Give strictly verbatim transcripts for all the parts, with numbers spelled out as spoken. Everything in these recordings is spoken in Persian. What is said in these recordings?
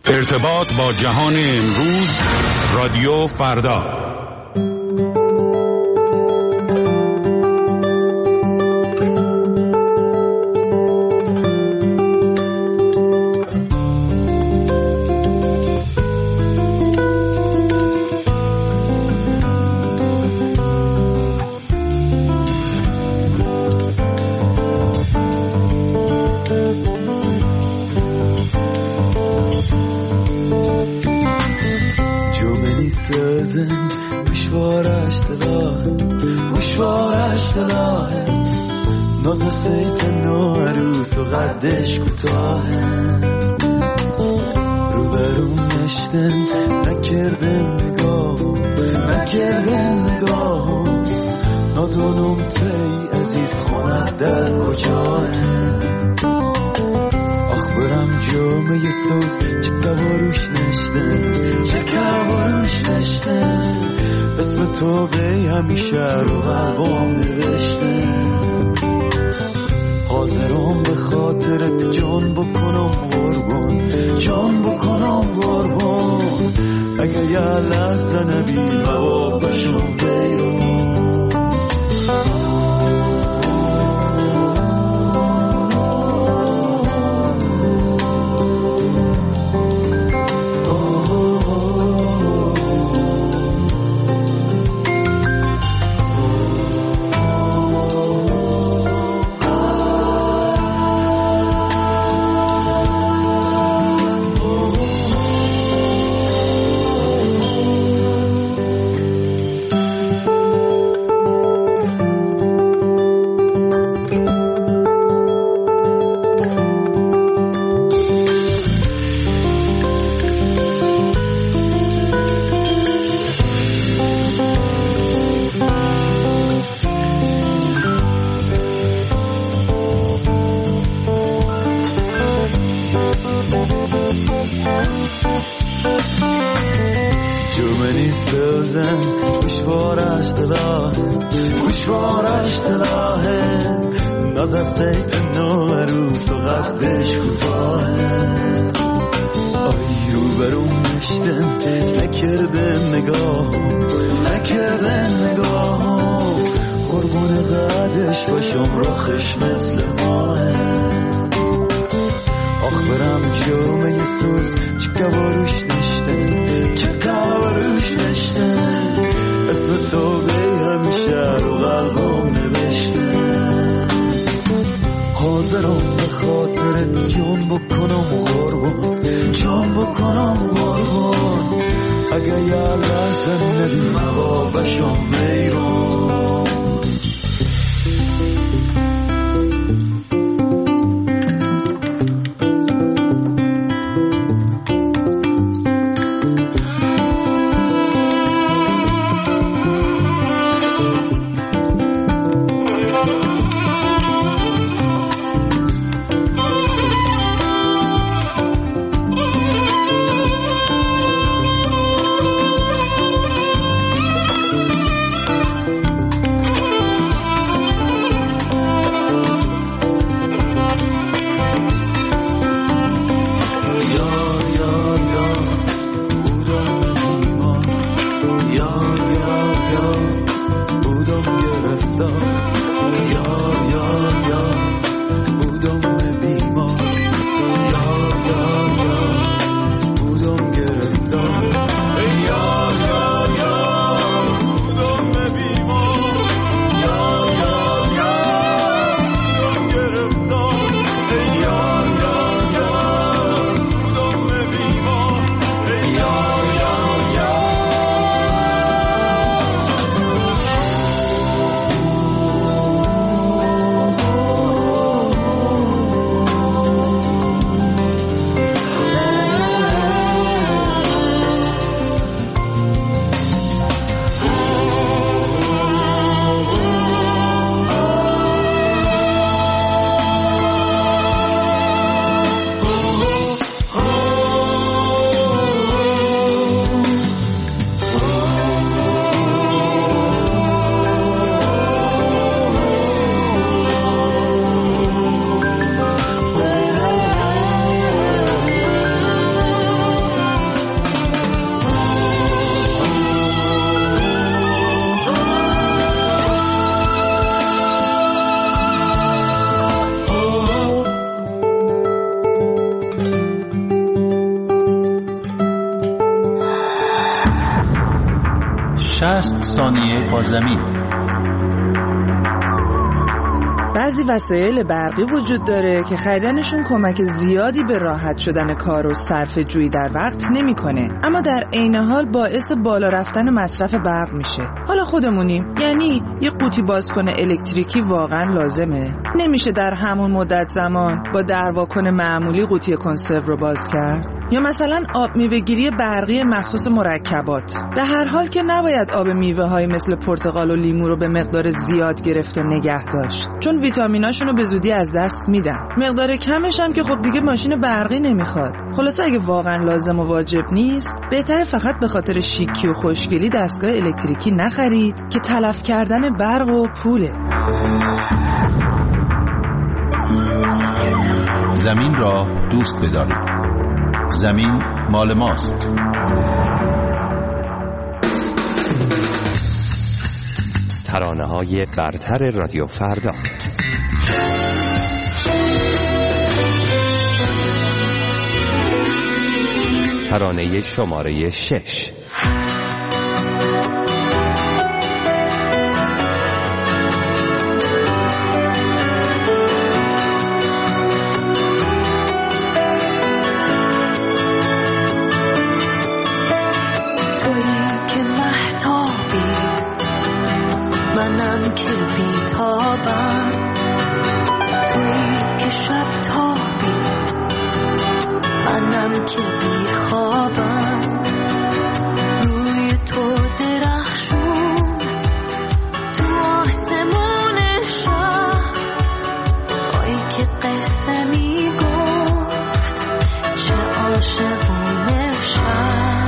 ارتباط با جهان امروز، رادیو فردا. قدش کوتاهه روبرون نشتن نکردن نگاه نکردن نگاه نادونم تی عزیز خونت در کجاه آخ برم جامعه سوز چه کواروش نشتن چه کواروش نشتن اسم تو به همیشه رو قلبم نوشتن حاضرم به خاطرت جان بکنم قربان جان بکنم قربان اگه یه لحظه نبی موابشم بیرون شصت ثانیه با زمین. بعضی وسایل برقی وجود داره که خریدنشون کمک زیادی به راحت شدن کار و صرفه جویی در وقت نمیکنه، اما در عین حال باعث بالا رفتن مصرف برق میشه. حالا خودمونیم، یعنی یه قوطی بازکن الکتریکی واقعا لازمه؟ نمیشه در همون مدت زمان با درواکن معمولی قوطی کنسرو رو باز کرد؟ یا مثلا آب میوه‌گیری برقی مخصوص مرکبات. به هر حال که نباید آب میوه‌های مثل پرتقال و لیمو رو به مقدار زیاد گرفت و نگه داشت، چون ویتامیناشون رو به زودی از دست میدن. مقدار کمش هم که خب دیگه ماشین برقی نمیخواد. خلاصه اگه واقعا لازم و واجب نیست، بهتره فقط به خاطر شیکی و خوشگلی دستگاه الکتریکی نخرید که تلف کردن برق و پوله. زمین را دوست بدارید. زمین مال ماست. ترانه‌های برتر رادیو فردا. ترانه شماره شش. منم که بیتابم، تویی که شب تابی، منم که بیخوابم. روی تو درخشون تو آسمون شب، آی که قصه می گفت چه عاشقونه شب.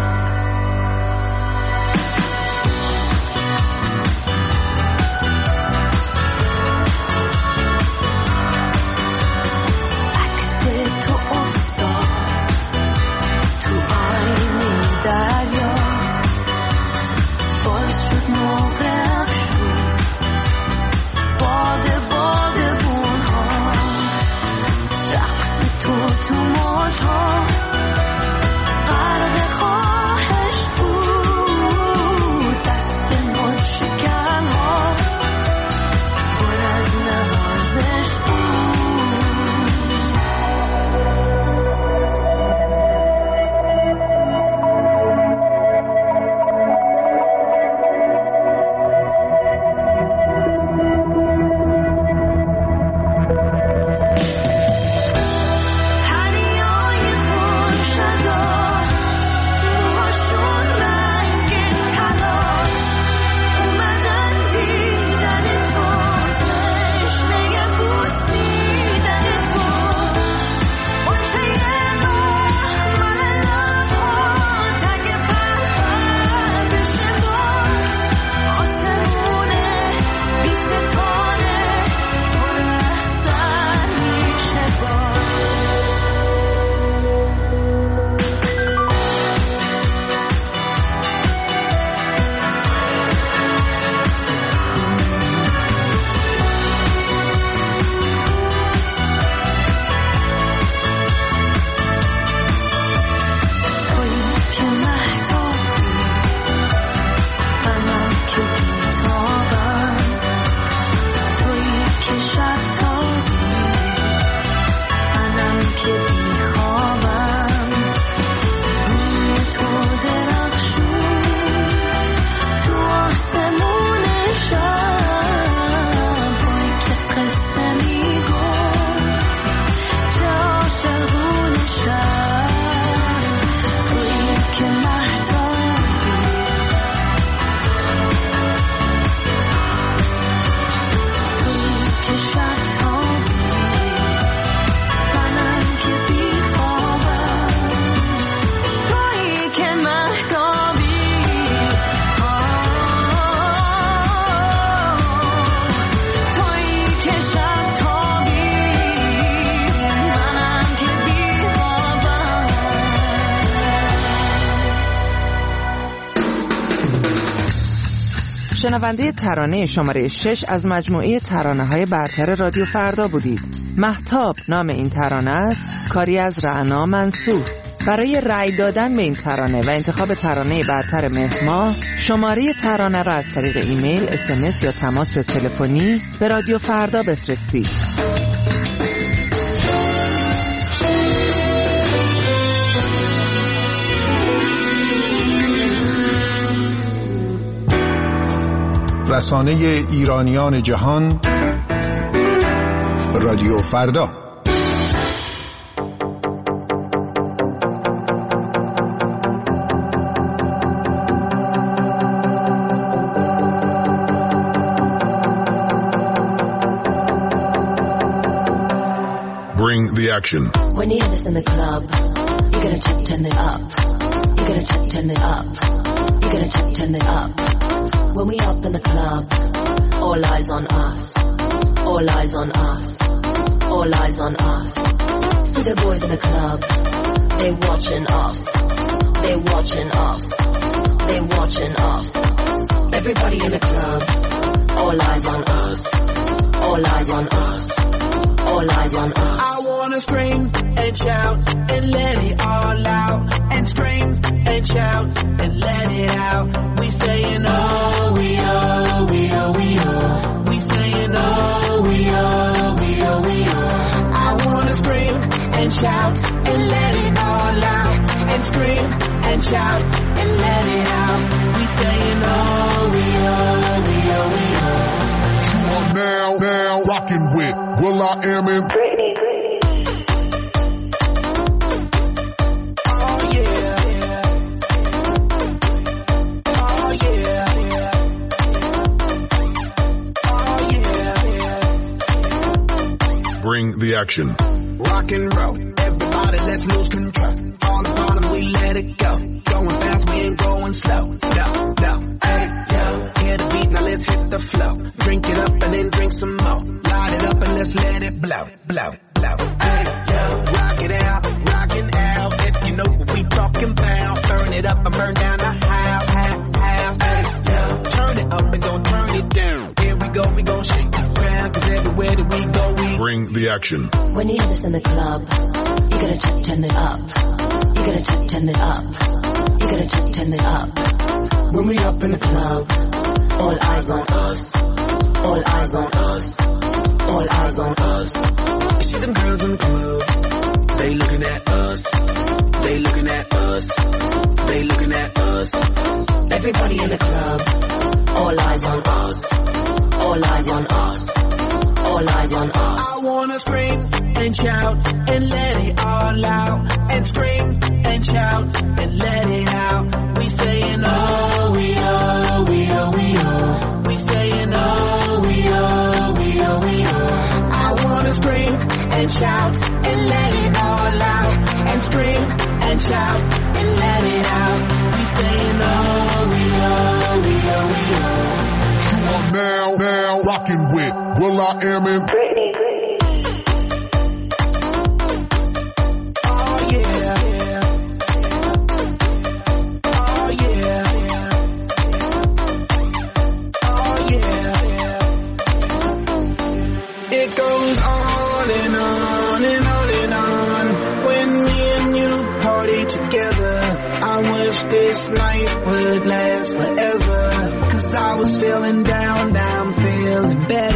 شنونده ترانه شماره شش از مجموعه ترانه‌های برتر رادیو فردا بودید. مهتاب نام این ترانه است، کاری از رعنا منصور. برای رأی دادن به این ترانه و انتخاب ترانه برتر مهر ماه، شماره ترانه را از طریق ایمیل، اس ام اس یا تماس تلفنی به رادیو فردا بفرستید. رسانه ایرانیان جهان، رادیو فردا. Bring the action. When you hear this in the club, you're gonna check, turn it up. You're gonna check, turn it up. You're gonna check, turn it up. When we up in the club, all eyes on us. All eyes on us. All eyes on us. See the boys in the club, they watching us. They watching us. They watching us. Everybody in the club, all eyes on us. All eyes on us. All eyes on us. I wanna scream and shout and let it all out. And scream and shout and let it out. We saying oh, we oh, we oh, we oh. We saying oh, we oh, we oh, we oh. I wanna scream and shout and let it all out. And scream and shout and let it out. We saying oh, we oh, we oh, we oh. You are now, now rocking with Will I Am in Britney, Britney. Oh yeah. Oh yeah. Oh yeah. Bring the action. Rock and roll, everybody let's lose control. All the bottom we let it go. Going fast, we ain't going slow. No, no, hey, yo. Hear the beat, now let's hit the flow. Drink it up and then drink some more. Light it up and let's let it blow, blow, blow. Hey, yo. Rock it out, rockin' out. If you know what we talking about. Burn it up and burn down the house, house, house. Hey, yo. Turn it up and don't turn it down. Here we go, we gon' shake the ground. Cause everywhere that we go, we Bring the action. When you hear this in the club, you gotta check, turn it up. You gotta check, turn it up. You gotta check, turn it up. When we up in the club, all eyes on us. All eyes on us. All eyes on us. You see them girls in the club, they looking at us. They looking at us. They looking at us. Everybody in the club, all eyes on us. All eyes on us. All eyes on us. I wanna scream and shout and let it all out. And scream and shout and let it out. We saying oh, we oh, we oh, we oh. We saying oh, we oh, we oh, we oh. I wanna scream and shout and let it all out. And scream and shout and let it out. We saying oh, we oh, we oh, we oh. You are now, now rocking with Will I Am in Britney, Britney. Oh yeah. Oh yeah. Oh yeah. It goes on and on and on and on. When me and you party together, I wish this night would last forever. Cause I was feeling down, now I'm feeling better.